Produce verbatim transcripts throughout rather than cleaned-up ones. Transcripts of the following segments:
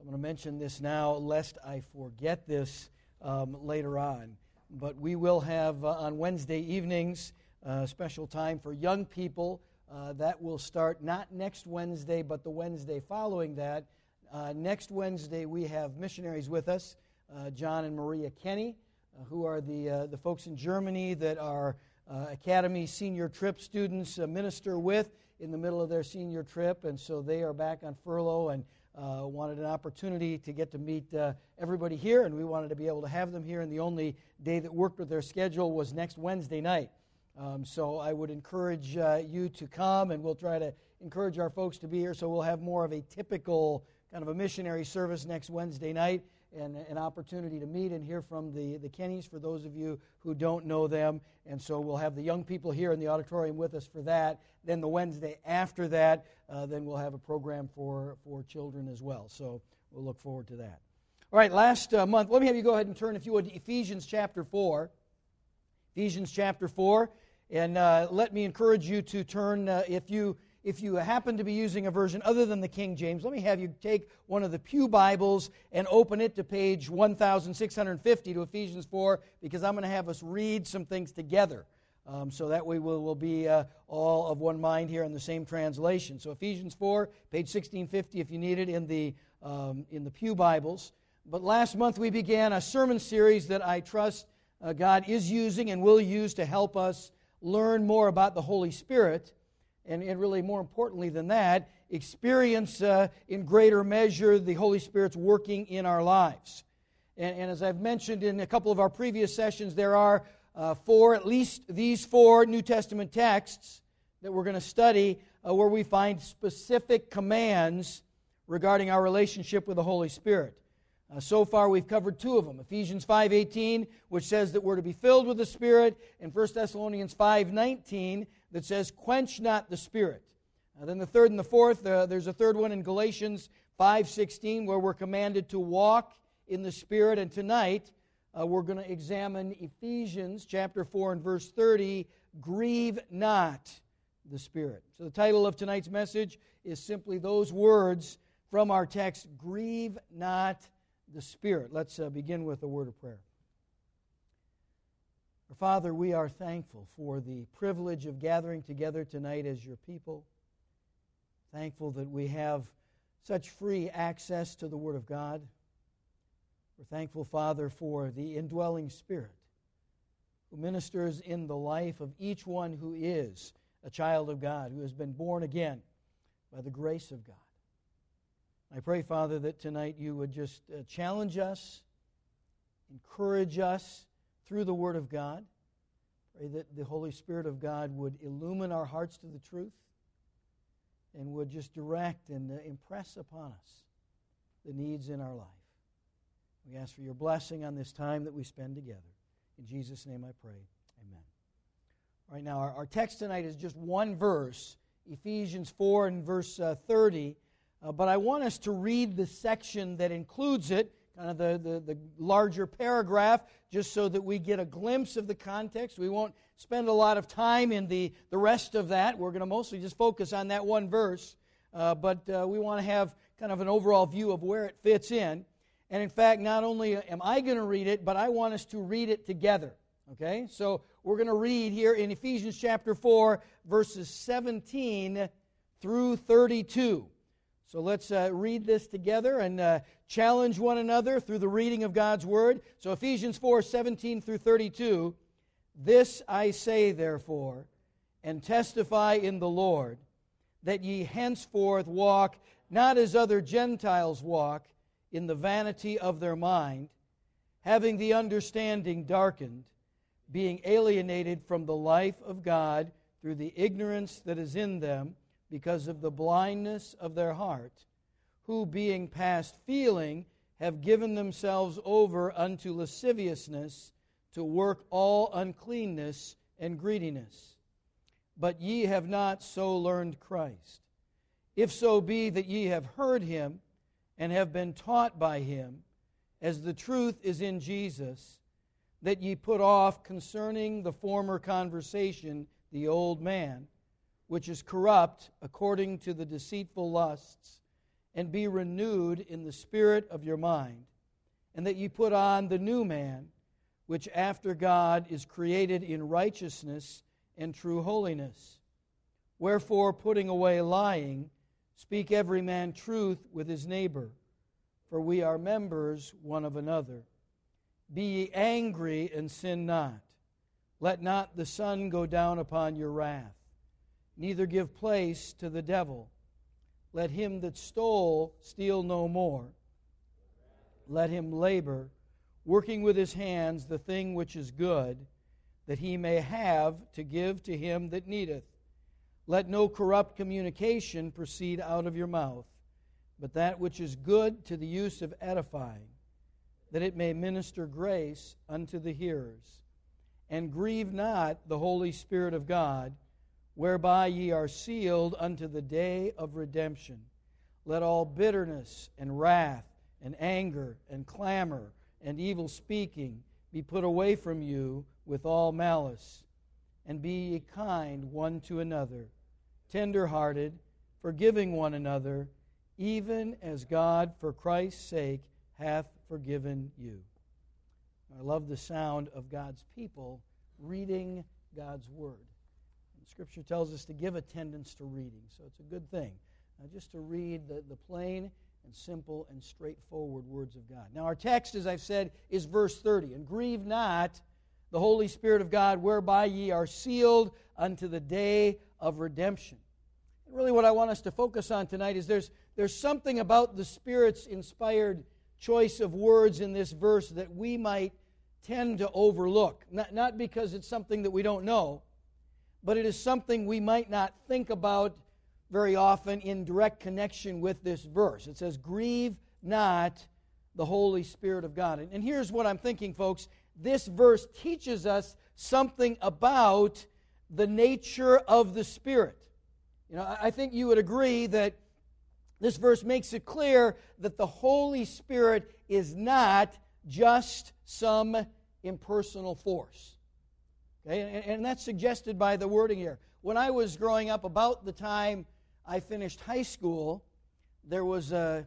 I'm going to mention this now, lest I forget this um, later on. But we will have uh, on Wednesday evenings a special time for young people. Uh, that will start not next Wednesday, but the Wednesday following that. Uh, next Wednesday, we have missionaries with us, uh, John and Maria Kenny, uh, who are the uh, the folks in Germany that our uh, Academy senior trip students uh, minister with in the middle of their senior trip. And so they are back on furlough and Uh, wanted an opportunity to get to meet uh, everybody here, and we wanted to be able to have them here, and the only day that worked with their schedule was next Wednesday night. Um, so I would encourage uh, you to come, and we'll try to encourage our folks to be here, so we'll have more of a typical kind of a missionary service next Wednesday night, and an opportunity to meet and hear from the, the Kennys, for those of you who don't know them. And so we'll have the young people here in the auditorium with us for that. Then the Wednesday after that, uh, then we'll have a program for, for children as well. So we'll look forward to that. All right, last uh, month, let me have you go ahead and turn, if you would, to Ephesians chapter four. Ephesians chapter four. And uh, let me encourage you to turn, uh, if you... If you happen to be using a version other than the King James, let me have you take one of the Pew Bibles and open it to page one thousand six hundred fifty to Ephesians four, because I'm going to have us read some things together. Um, so that way we'll, we'll be uh, all of one mind here in the same translation. So Ephesians four, page sixteen fifty if you need it in the, um, in the Pew Bibles. But last month we began a sermon series that I trust uh, God is using and will use to help us learn more about the Holy Spirit. And, and really, more importantly than that, experience uh, in greater measure the Holy Spirit's working in our lives. And, and as I've mentioned in a couple of our previous sessions, there are uh, four, at least these four New Testament texts that we're going to study uh, where we find specific commands regarding our relationship with the Holy Spirit. Uh, so far, we've covered two of them. Ephesians five eighteen, which says that we're to be filled with the Spirit, and First Thessalonians five nineteen, that says, quench not the Spirit. Uh, then the third and the fourth, uh, there's a third one in Galatians five sixteen, where we're commanded to walk in the Spirit. And tonight, uh, we're going to examine Ephesians chapter four and verse thirty, grieve not the Spirit. So the title of tonight's message is simply those words from our text, grieve not the Spirit. Let's uh, begin with a word of prayer. Our Father, we are thankful for the privilege of gathering together tonight as your people. Thankful that we have such free access to the Word of God. We're thankful, Father, for the indwelling Spirit who ministers in the life of each one who is a child of God, who has been born again by the grace of God. I pray, Father, that tonight you would just uh, challenge us, encourage us through the Word of God. Pray that the Holy Spirit of God would illumine our hearts to the truth and would just direct and uh, impress upon us the needs in our life. We ask for your blessing on this time that we spend together. In Jesus' name I pray. Amen. All right, now our, our text tonight is just one verse, Ephesians four and verse uh, thirty. Uh, but I want us to read the section that includes it, kind of the, the, the larger paragraph, just so that we get a glimpse of the context. We won't spend a lot of time in the, the rest of that. We're going to mostly just focus on that one verse. Uh, but uh, we want to have kind of an overall view of where it fits in. And in fact, not only am I going to read it, but I want us to read it together. Okay? So we're going to read here in Ephesians chapter four, verses seventeen through thirty-two. So let's uh, read this together and uh, challenge one another through the reading of God's Word. So Ephesians four, seventeen through thirty-two. This I say, therefore, and testify in the Lord, that ye henceforth walk not as other Gentiles walk, in the vanity of their mind, having the understanding darkened, being alienated from the life of God through the ignorance that is in them, because of the blindness of their heart, who being past feeling have given themselves over unto lasciviousness, to work all uncleanness and greediness. But ye have not so learned Christ. If so be that ye have heard him, and have been taught by him, as the truth is in Jesus, that ye put off concerning the former conversation the old man, which is corrupt according to the deceitful lusts, and be renewed in the spirit of your mind, and that ye put on the new man, which after God is created in righteousness and true holiness. Wherefore, putting away lying, speak every man truth with his neighbor, for we are members one of another. Be ye angry and sin not. Let not the sun go down upon your wrath, neither give place to the devil. Let him that stole steal no more. Let him labor, working with his hands the thing which is good, that he may have to give to him that needeth. Let no corrupt communication proceed out of your mouth, but that which is good to the use of edifying, that it may minister grace unto the hearers. And grieve not the Holy Spirit of God, whereby ye are sealed unto the day of redemption. Let all bitterness and wrath and anger and clamor and evil speaking be put away from you with all malice. And be ye kind one to another, tender-hearted, forgiving one another, even as God for Christ's sake hath forgiven you. I love the sound of God's people reading God's Word. And Scripture tells us to give attendance to reading, so it's a good thing. Uh, just to read the, the plain and simple and straightforward words of God. Now our text, as I've said, is verse thirty. And grieve not the Holy Spirit of God, whereby ye are sealed unto the day of redemption. And really what I want us to focus on tonight is there's, there's something about the Spirit's inspired choice of words in this verse that we might tend to overlook. Not, not because it's something that we don't know, but it is something we might not think about very often in direct connection with this verse. It says, grieve not the Holy Spirit of God. And, and here's what I'm thinking, folks. This verse teaches us something about the nature of the Spirit. You know, I, I think you would agree that this verse makes it clear that the Holy Spirit is not just some impersonal force. Okay? And, and that's suggested by the wording here. When I was growing up, about the time I finished high school, there was a,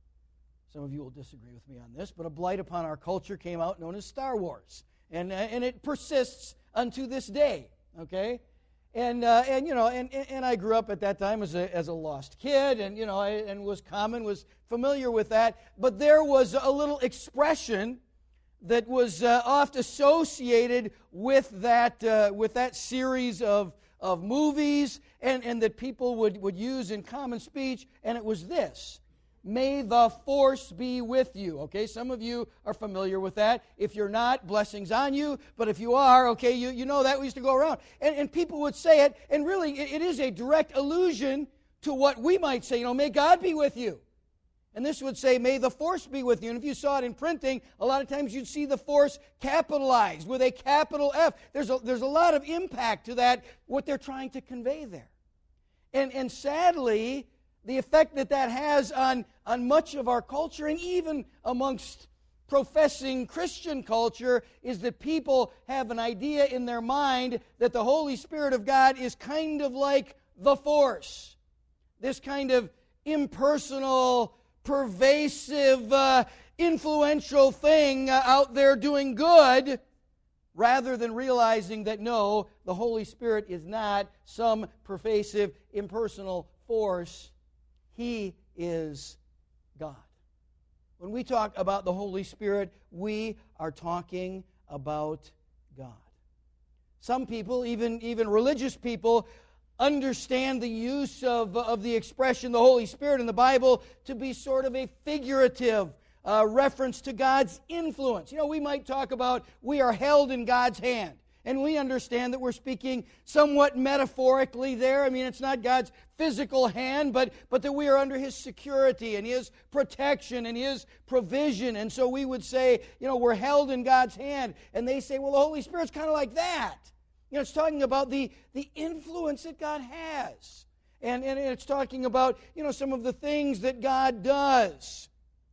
some of you will disagree with me on this, but a blight upon our culture came out known as Star Wars. And, uh, and it persists unto this day, okay? And, uh, and you know, and, and I grew up at that time as a, as a lost kid, and, you know, I, and was common, was familiar with that. But there was a little expression that was uh, oft associated with that, uh, with that series of of movies and, and that people would, would use in common speech, and it was this: may the force be with you. Okay, some of you are familiar with that. If you're not, blessings on you, but if you are, okay, you, you know that we used to go around. And, and people would say it, and really it, it is a direct allusion to what we might say, you know, may God be with you. And this would say, may the force be with you. And if you saw it in printing, a lot of times you'd see the force capitalized with a capital F. There's a, there's a lot of impact to that, what they're trying to convey there. And, and sadly, the effect that that has on, on much of our culture, and even amongst professing Christian culture, is that people have an idea in their mind that the Holy Spirit of God is kind of like the force. This kind of impersonal, pervasive, uh, influential thing uh, out there doing good, rather than realizing that no, the Holy Spirit is not some pervasive, impersonal force. He is God. When we talk about the Holy Spirit, we are talking about God. Some people, even, even religious people, understand the use of, of the expression the Holy Spirit in the Bible to be sort of a figurative uh, reference to God's influence. You know, we might talk about we are held in God's hand. And we understand that we're speaking somewhat metaphorically there. I mean, it's not God's physical hand, but, but that we are under His security and His protection and His provision. And so we would say, you know, we're held in God's hand. And they say, well, the Holy Spirit's kind of like that. You know, it's talking about the, the influence that God has. And, and it's talking about, you know, some of the things that God does.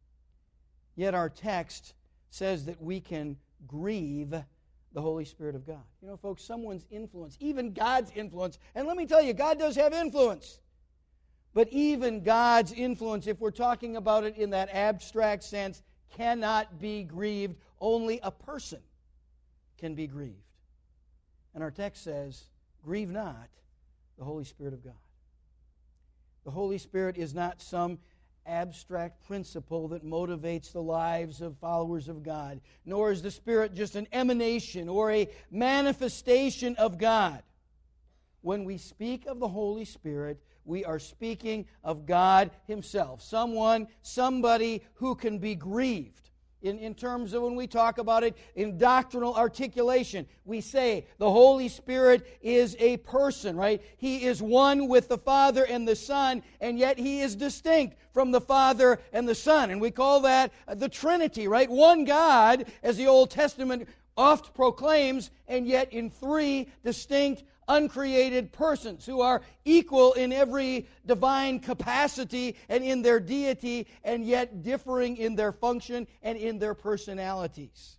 Yet our text says that we can grieve the Holy Spirit of God. You know, folks, someone's influence, even God's influence, and let me tell you, God does have influence. But even God's influence, if we're talking about it in that abstract sense, cannot be grieved. Only a person can be grieved. And our text says, grieve not the Holy Spirit of God. The Holy Spirit is not some abstract principle that motivates the lives of followers of God, nor is the Spirit just an emanation or a manifestation of God. When we speak of the Holy Spirit, we are speaking of God Himself, someone, somebody who can be grieved. In, in terms of when we talk about it in doctrinal articulation, we say the Holy Spirit is a person, right? He is one with the Father and the Son, and yet He is distinct from the Father and the Son. And we call that the Trinity, right? One God, as the Old Testament oft proclaims, and yet in three distinct uncreated persons who are equal in every divine capacity and in their deity, and yet differing in their function and in their personalities.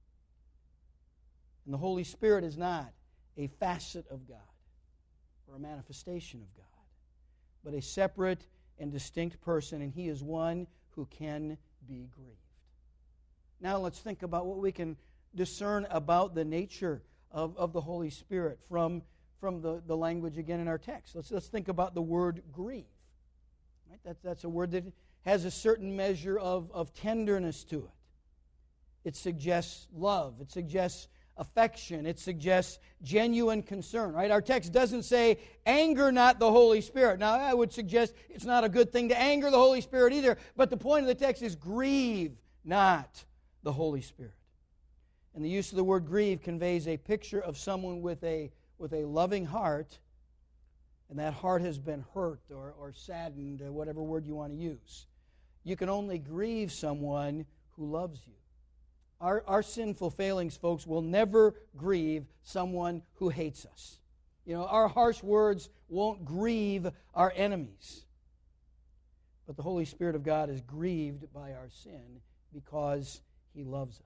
And the Holy Spirit is not a facet of God or a manifestation of God, but a separate and distinct person, and He is one who can be grieved. Now let's think about what we can discern about the nature Of, of the Holy Spirit from, from the, the language again in our text. Let's, let's think about the word grieve. Right? That, that's a word that has a certain measure of, of tenderness to it. It suggests love. It suggests affection. It suggests genuine concern. Right? Our text doesn't say, anger not the Holy Spirit. Now, I would suggest it's not a good thing to anger the Holy Spirit either, but the point of the text is grieve not the Holy Spirit. And the use of the word grieve conveys a picture of someone with a, with a loving heart, and that heart has been hurt or, or saddened, or whatever word you want to use. You can only grieve someone who loves you. Our, our sinful failings, folks, will never grieve someone who hates us. You know, our harsh words won't grieve our enemies. But the Holy Spirit of God is grieved by our sin because He loves us.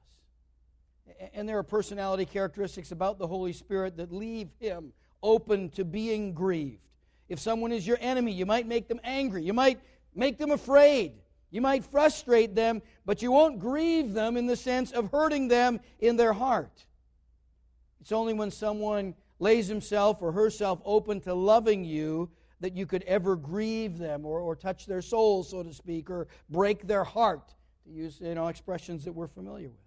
And there are personality characteristics about the Holy Spirit that leave Him open to being grieved. If someone is your enemy, you might make them angry. You might make them afraid. You might frustrate them, but you won't grieve them in the sense of hurting them in their heart. It's only when someone lays himself or herself open to loving you that you could ever grieve them or, or touch their soul, so to speak, or break their heart, to use you know expressions that we're familiar with.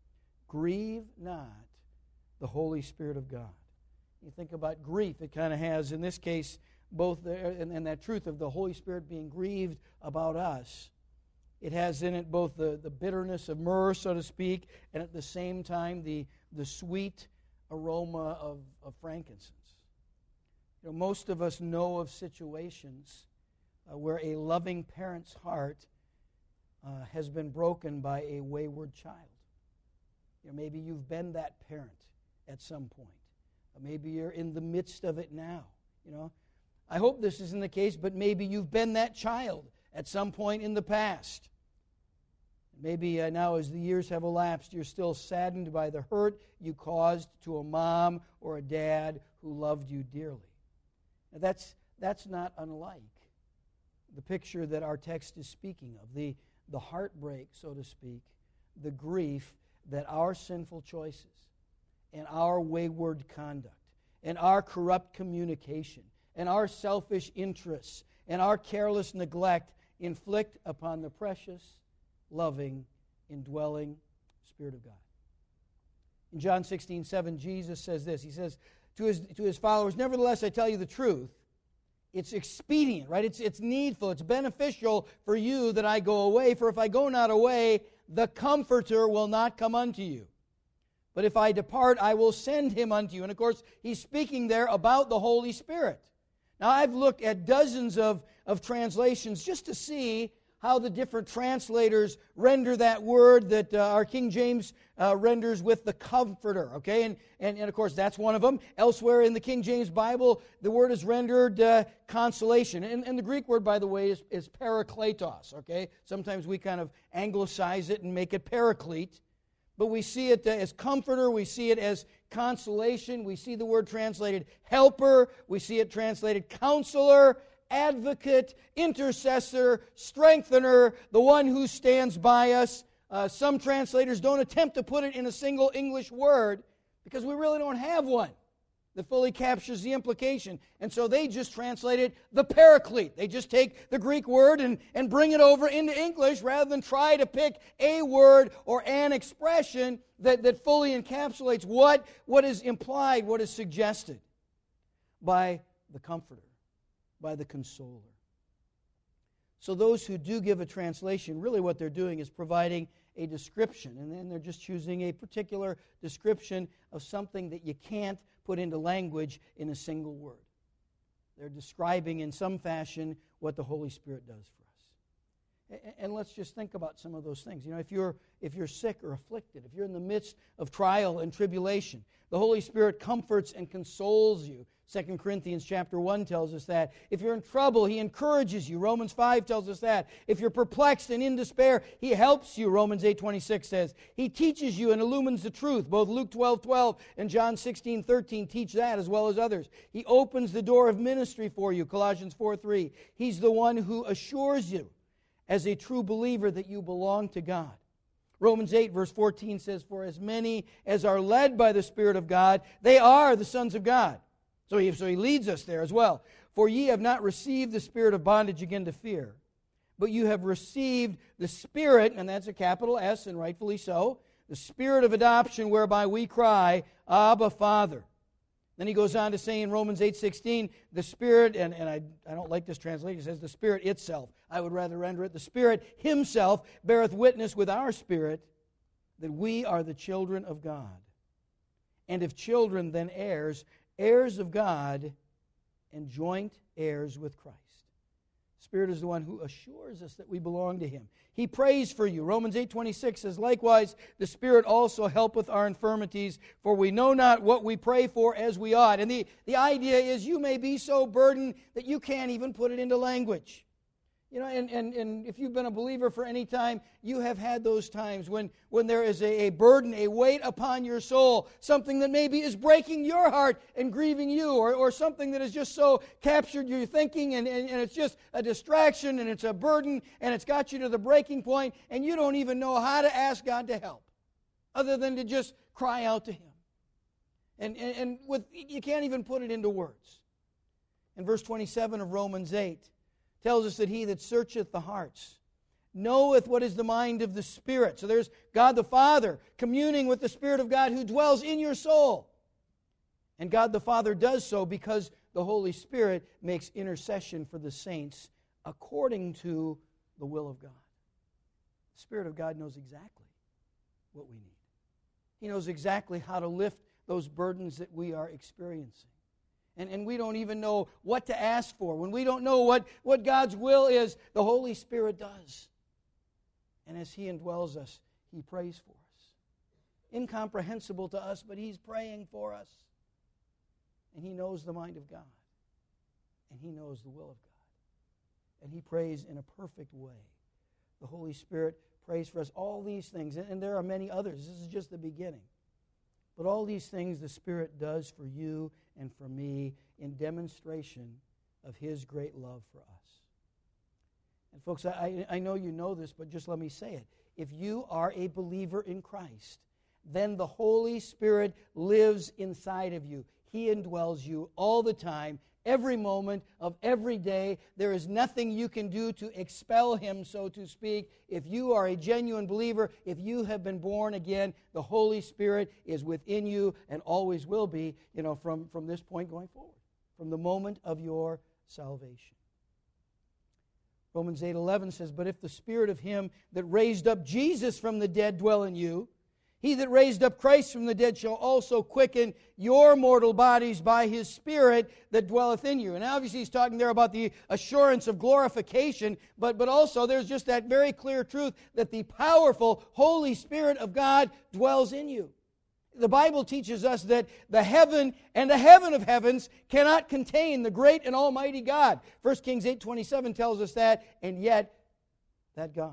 Grieve not the Holy Spirit of God. You think about grief, it kind of has, in this case, both the, and, and that truth of the Holy Spirit being grieved about us. It has in it both the, the bitterness of myrrh, so to speak, and at the same time the, the sweet aroma of, of frankincense. You know, most of us know of situations uh, where a loving parent's heart uh, has been broken by a wayward child. You know, maybe you've been that parent at some point. Or maybe you're in the midst of it now. You know, I hope this isn't the case, but maybe you've been that child at some point in the past. Maybe uh, now as the years have elapsed, you're still saddened by the hurt you caused to a mom or a dad who loved you dearly. Now that's, that's not unlike the picture that our text is speaking of, the, the heartbreak, so to speak, the grief that our sinful choices and our wayward conduct and our corrupt communication and our selfish interests and our careless neglect inflict upon the precious, loving, indwelling Spirit of God. In John sixteen seven, Jesus says this. He says to his, to his followers, "Nevertheless, I tell you the truth. It's expedient," right? It's, it's needful, it's beneficial for you that I go away. For if I go not away, the Comforter will not come unto you. But if I depart, I will send Him unto you. And of course, He's speaking there about the Holy Spirit. Now, I've looked at dozens of, of translations just to see how the different translators render that word that uh, our King James uh, renders with the Comforter, okay? And, and, and of course, that's one of them. Elsewhere in the King James Bible, the word is rendered uh, consolation. And, and the Greek word, by the way, is, is parakletos, okay? Sometimes we kind of anglicize it and make it paraclete. But we see it uh, as comforter, we see it as consolation, we see the word translated helper, we see it translated counselor, advocate, intercessor, strengthener, the one who stands by us. Uh, some translators don't attempt to put it in a single English word because we really don't have one that fully captures the implication. And so they just translate it the Paraclete. They just take the Greek word and, and bring it over into English rather than try to pick a word or an expression that, that fully encapsulates what, what is implied, what is suggested by the Comforter, by the Consoler. So those who do give a translation, really what they're doing is providing a description, and then they're just choosing a particular description of something that you can't put into language in a single word. They're describing in some fashion what the Holy Spirit does for us. And let's just think about some of those things. You know, if you're if you're sick or afflicted, if you're in the midst of trial and tribulation, the Holy Spirit comforts and consoles you. Second Corinthians chapter one tells us that. If you're in trouble, He encourages you. Romans five tells us that. If you're perplexed and in despair, He helps you. Romans eight twenty-six says. He teaches you and illumines the truth. Both Luke twelve twelve and John sixteen thirteen teach that as well as others. He opens the door of ministry for you. Colossians four three. He's the one who assures you as a true believer that you belong to God. Romans eight verse fourteen says, for as many as are led by the Spirit of God, they are the sons of God. So he, so he leads us there as well. For ye have not received the spirit of bondage again to fear, but you have received the Spirit, and that's a capital S, and rightfully so, the Spirit of adoption whereby we cry, Abba, Father. Then he goes on to say in Romans eight sixteen, the Spirit, and, and I, I don't like this translation, it says the Spirit itself. I would rather render it, the Spirit Himself beareth witness with our spirit that we are the children of God. And if children, then heirs, heirs of God, and joint heirs with Christ. Spirit is the one who assures us that we belong to Him. He prays for you. Romans eight twenty-six says, likewise, the Spirit also helpeth our infirmities, for we know not what we pray for as we ought. And the, the idea is you may be so burdened that you can't even put it into language. You know, and, and, and if you've been a believer for any time, you have had those times when, when there is a, a burden, a weight upon your soul, something that maybe is breaking your heart and grieving you, or, or something that has just so captured your thinking and, and, and it's just a distraction and it's a burden and it's got you to the breaking point and you don't even know how to ask God to help other than to just cry out to Him. And, and, and with you can't even put it into words. In verse twenty-seven of Romans eight, tells us that He that searcheth the hearts knoweth what is the mind of the Spirit. So there's God the Father communing with the Spirit of God who dwells in your soul. And God the Father does so because the Holy Spirit makes intercession for the saints according to the will of God. The Spirit of God knows exactly what we need. He knows exactly how to lift those burdens that we are experiencing. And, and we don't even know what to ask for. When we don't know what, what God's will is, the Holy Spirit does. And as He indwells us, He prays for us. Incomprehensible to us, but He's praying for us. And He knows the mind of God. And He knows the will of God. And He prays in a perfect way. The Holy Spirit prays for us. All these things, and there are many others. This is just the beginning. But all these things the Spirit does for you and for me in demonstration of His great love for us. And folks, I, I know you know this, but just let me say it. If you are a believer in Christ, then the Holy Spirit lives inside of you. He indwells you all the time, every moment of every day. There is nothing you can do to expel Him, so to speak. If you are a genuine believer, if you have been born again, the Holy Spirit is within you and always will be, you know, from, from this point going forward, from the moment of your salvation. Romans eight eleven says, but if the Spirit of Him that raised up Jesus from the dead dwell in you, He that raised up Christ from the dead shall also quicken your mortal bodies by His Spirit that dwelleth in you. And obviously He's talking there about the assurance of glorification, but, but also there's just that very clear truth that the powerful Holy Spirit of God dwells in you. The Bible teaches us that the heaven and the heaven of heavens cannot contain the great and almighty God. First Kings eight twenty-seven tells us that, and yet that God,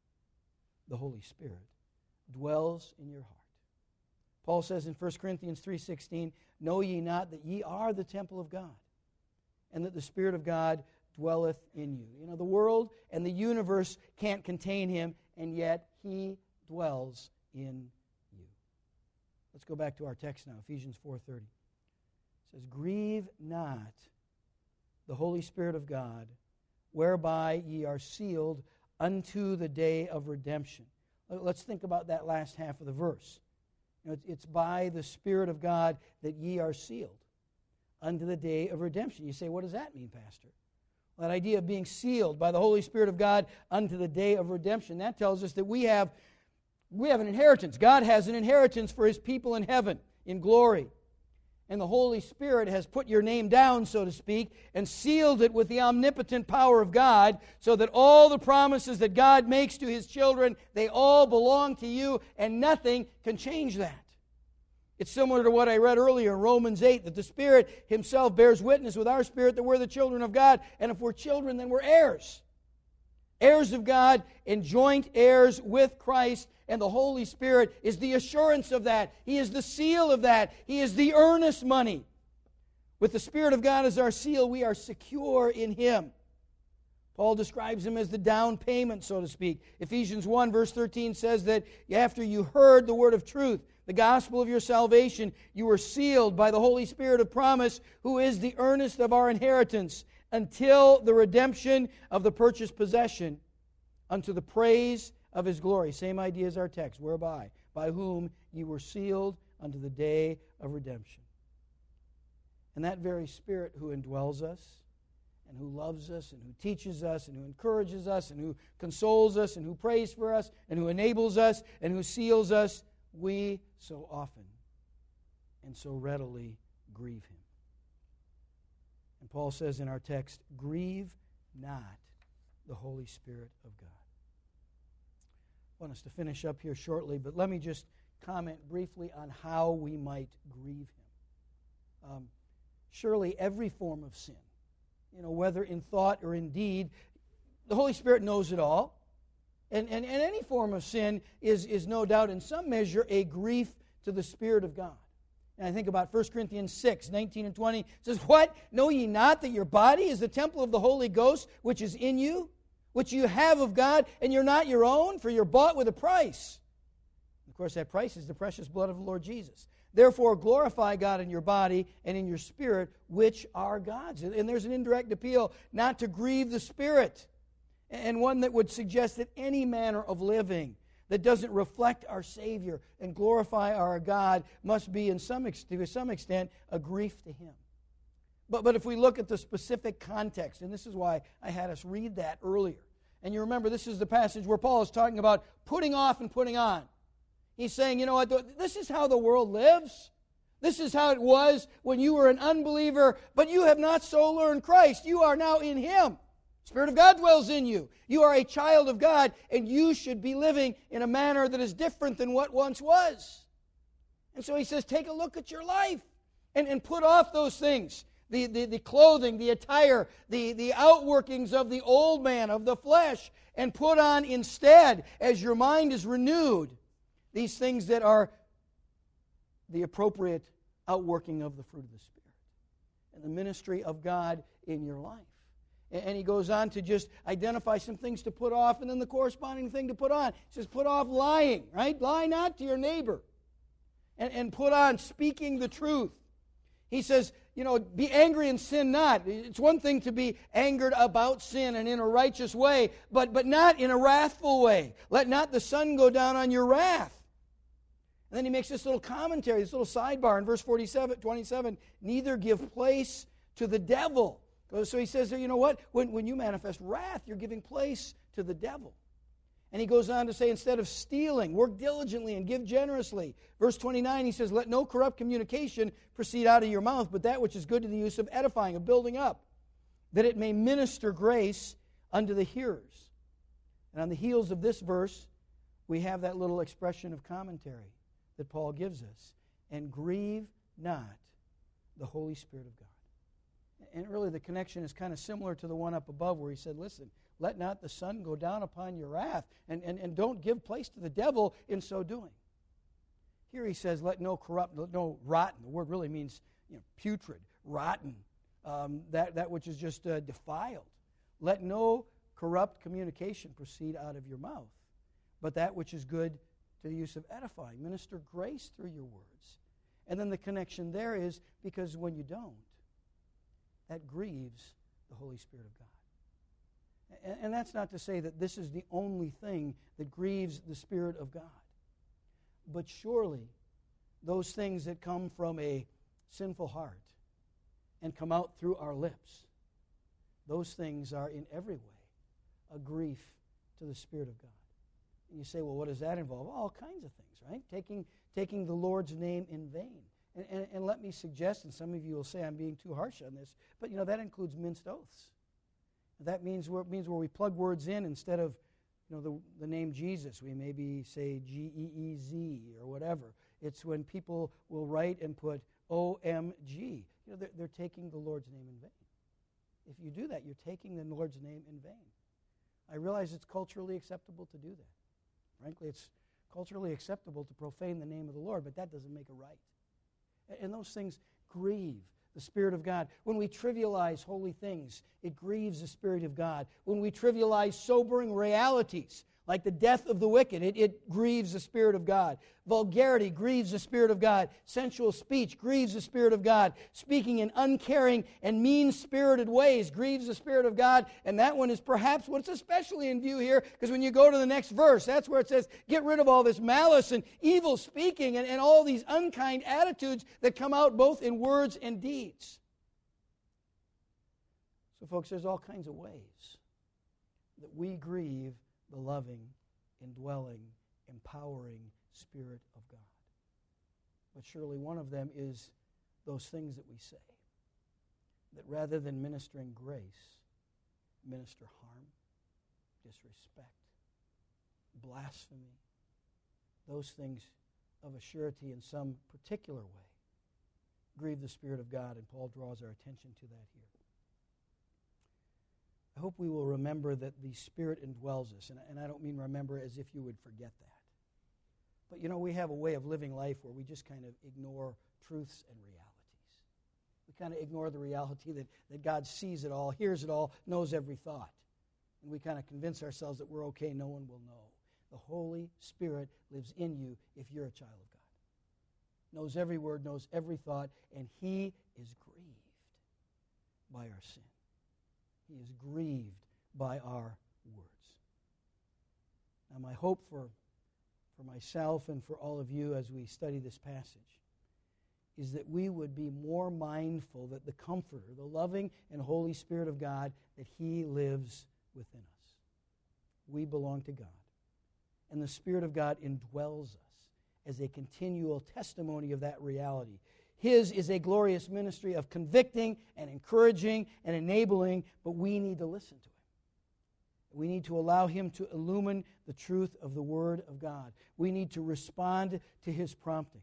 the Holy Spirit, dwells in your heart. Paul says in First Corinthians three sixteen, know ye not that ye are the temple of God, and that the Spirit of God dwelleth in you. You know, the world and the universe can't contain him, and yet he dwells in you. Let's go back to our text now, Ephesians four thirty. It says, grieve not the Holy Spirit of God, whereby ye are sealed unto the day of redemption. Let's think about that last half of the verse. You know, it's by the Spirit of God that ye are sealed unto the day of redemption. You say, what does that mean, Pastor? Well, that idea of being sealed by the Holy Spirit of God unto the day of redemption, that tells us that we have, we have an inheritance. God has an inheritance for His people in heaven, in glory. And the Holy Spirit has put your name down, so to speak, and sealed it with the omnipotent power of God, so that all the promises that God makes to His children, they all belong to you, and nothing can change that. It's similar to what I read earlier in Romans eight, that the Spirit Himself bears witness with our spirit that we're the children of God, and if we're children, then we're heirs. Heirs of God and joint heirs with Christ, and the Holy Spirit is the assurance of that. He is the seal of that. He is the earnest money. With the Spirit of God as our seal, we are secure in Him. Paul describes Him as the down payment, so to speak. Ephesians one verse thirteen says that after you heard the word of truth, the gospel of your salvation, you were sealed by the Holy Spirit of promise, who is the earnest of our inheritance, until the redemption of the purchased possession, unto the praise of His glory. Same idea as our text, whereby, by whom ye were sealed unto the day of redemption. And that very Spirit who indwells us, and who loves us, and who teaches us, and who encourages us, and who consoles us, and who prays for us, and who enables us, and who seals us, we so often and so readily grieve Him. And Paul says in our text, grieve not the Holy Spirit of God. I want us to finish up here shortly, but let me just comment briefly on how we might grieve Him. Um, surely every form of sin, you know, whether in thought or in deed, the Holy Spirit knows it all. And, and, and any form of sin is, is no doubt in some measure a grief to the Spirit of God. And I think about First Corinthians six, nineteen and twenty. It says, what? Know ye not that your body is the temple of the Holy Ghost, which is in you, which you have of God, and you're not your own, for you're bought with a price. Of course, that price is the precious blood of the Lord Jesus. Therefore, glorify God in your body and in your spirit, which are God's. And there's an indirect appeal not to grieve the Spirit, and one that would suggest that any manner of living that doesn't reflect our Savior and glorify our God must be, in some ex- to some extent, a grief to Him. But, but if we look at the specific context, and this is why I had us read that earlier, and you remember this is the passage where Paul is talking about putting off and putting on. He's saying, you know what, this is how the world lives. This is how it was when you were an unbeliever, but you have not so learned Christ. You are now in Him. Spirit of God dwells in you. You are a child of God, and you should be living in a manner that is different than what once was. And so he says, take a look at your life and, and put off those things. The, the, the clothing, the attire, the, the outworkings of the old man, of the flesh, and put on instead, as your mind is renewed, these things that are the appropriate outworking of the fruit of the Spirit and the ministry of God in your life. And he goes on to just identify some things to put off and then the corresponding thing to put on. He says, put off lying, right? Lie not to your neighbor. And, and put on speaking the truth. He says, you know, be angry and sin not. It's one thing to be angered about sin and in a righteous way, but, but not in a wrathful way. Let not the sun go down on your wrath. And then he makes this little commentary, this little sidebar in verse forty-seven, twenty-seven. Neither give place to the devil. So he says there, you know what? When, when you manifest wrath, you're giving place to the devil. And he goes on to say, instead of stealing, work diligently and give generously. Verse twenty-nine, he says, let no corrupt communication proceed out of your mouth, but that which is good to the use of edifying, of building up, that it may minister grace unto the hearers. And on the heels of this verse, we have that little expression of commentary that Paul gives us. And grieve not the Holy Spirit of God. And really the connection is kind of similar to the one up above where he said, listen, let not the sun go down upon your wrath, and, and, and don't give place to the devil in so doing. Here he says, let no corrupt, no rotten. The word really means, you know, putrid, rotten, um, that, that which is just uh, defiled. Let no corrupt communication proceed out of your mouth, but that which is good to the use of edifying. Minister grace through your words. And then the connection there is because when you don't, that grieves the Holy Spirit of God. And, and that's not to say that this is the only thing that grieves the Spirit of God. But surely those things that come from a sinful heart and come out through our lips, those things are in every way a grief to the Spirit of God. And you say, well, what does that involve? All kinds of things, right? Taking, taking the Lord's name in vain. And, and, and let me suggest, and some of you will say I'm being too harsh on this, but you know that includes minced oaths. That means where, means where we plug words in instead of you know the, the name Jesus. We maybe say G E E Z or whatever. It's when people will write and put O M G. You know, they're, they're taking the Lord's name in vain. If you do that, you're taking the Lord's name in vain. I realize it's culturally acceptable to do that. Frankly, it's culturally acceptable to profane the name of the Lord, but that doesn't make it right. And those things grieve the Spirit of God. When we trivialize holy things, it grieves the Spirit of God. When we trivialize sobering realities, like the death of the wicked, it, it grieves the Spirit of God. Vulgarity grieves the Spirit of God. Sensual speech grieves the Spirit of God. Speaking in uncaring and mean-spirited ways grieves the Spirit of God. And that one is perhaps what's especially in view here, because when you go to the next verse, that's where it says, get rid of all this malice and evil speaking and, and all these unkind attitudes that come out both in words and deeds. So, folks, there's all kinds of ways that we grieve the loving, indwelling, empowering Spirit of God. But surely one of them is those things that we say, that rather than ministering grace, minister harm, disrespect, blasphemy, those things of a surety in some particular way grieve the Spirit of God, and Paul draws our attention to that here. I hope we will remember that the Spirit indwells us. And, and I don't mean remember as if you would forget that. But, you know, we have a way of living life where we just kind of ignore truths and realities. We kind of ignore the reality that, that God sees it all, hears it all, knows every thought. And we kind of convince ourselves that we're okay, no one will know. The Holy Spirit lives in you if you're a child of God. Knows every word, knows every thought, and He is grieved by our sin. He is grieved by our words. Now, my hope for, for myself and for all of you as we study this passage is that we would be more mindful that the Comforter, the loving and Holy Spirit of God, that He lives within us. We belong to God. And the Spirit of God indwells us as a continual testimony of that reality. His is a glorious ministry of convicting and encouraging and enabling, but we need to listen to Him. We need to allow Him to illumine the truth of the Word of God. We need to respond to His promptings.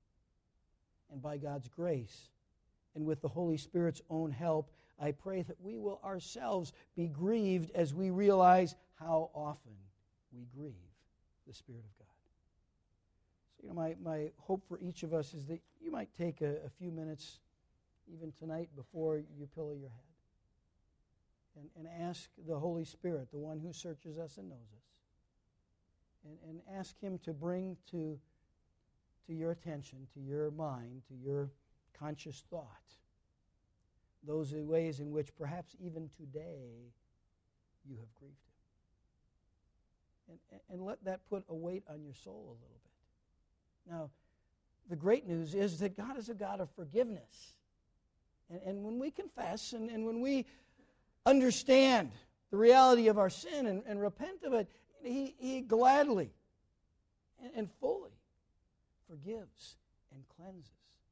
And by God's grace and with the Holy Spirit's own help, I pray that we will ourselves be grieved as we realize how often we grieve the Spirit of God. You know, my, my hope for each of us is that you might take a, a few minutes, even tonight, before you pillow your head, and, and ask the Holy Spirit, the one who searches us and knows us, and, and ask Him to bring to, to your attention, to your mind, to your conscious thought, those ways in which perhaps even today you have grieved Him. And, and let that put a weight on your soul a little bit. Now, the great news is that God is a God of forgiveness. And, and when we confess and, and when we understand the reality of our sin and, and repent of it, He, he gladly and, and fully forgives and cleanses.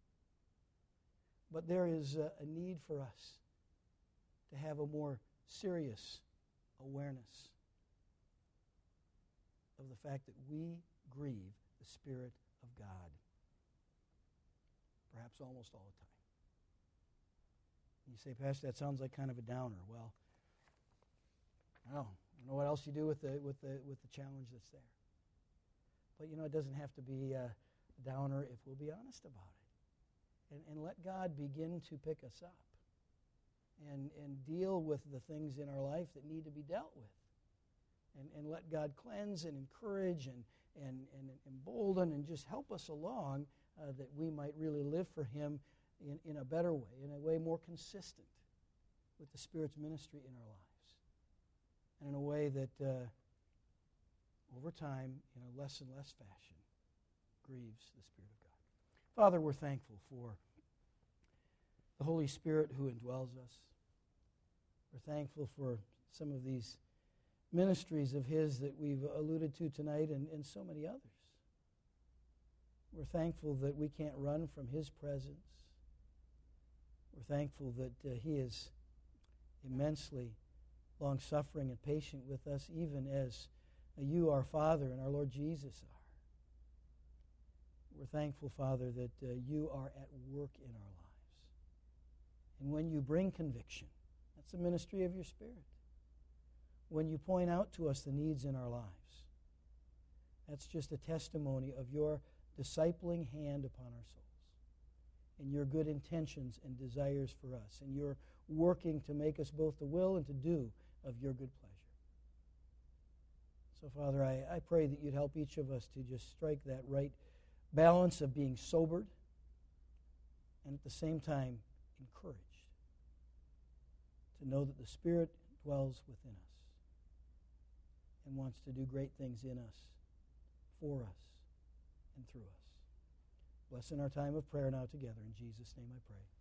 But there is a, a need for us to have a more serious awareness of the fact that we grieve the Spirit of God, perhaps almost all the time. You say, Pastor, that sounds like kind of a downer. Well, I don't know, I don't know what else you do with the with the with the challenge that's there. But you know, it doesn't have to be a downer if we'll be honest about it, and and let God begin to pick us up, and, and deal with the things in our life that need to be dealt with. And, and let God cleanse and encourage and, and, and embolden and just help us along uh, that we might really live for Him in, in a better way, in a way more consistent with the Spirit's ministry in our lives. And in a way that, uh, over time, in a less and less fashion, grieves the Spirit of God. Father, we're thankful for the Holy Spirit who indwells us. We're thankful for some of these ministries of His that we've alluded to tonight and, and so many others. We're thankful that we can't run from His presence. We're thankful that uh, He is immensely long-suffering and patient with us, even as uh, you, our Father, and our Lord Jesus are. We're thankful, Father, that uh, you are at work in our lives. And when you bring conviction, that's the ministry of your Spirit. When you point out to us the needs in our lives, that's just a testimony of your discipling hand upon our souls and your good intentions and desires for us, and your working to make us both to will and to do of your good pleasure. So, Father, I, I pray that you'd help each of us to just strike that right balance of being sobered and at the same time encouraged to know that the Spirit dwells within us and wants to do great things in us, for us, and through us. Bless in our time of prayer now together. In Jesus' name I pray.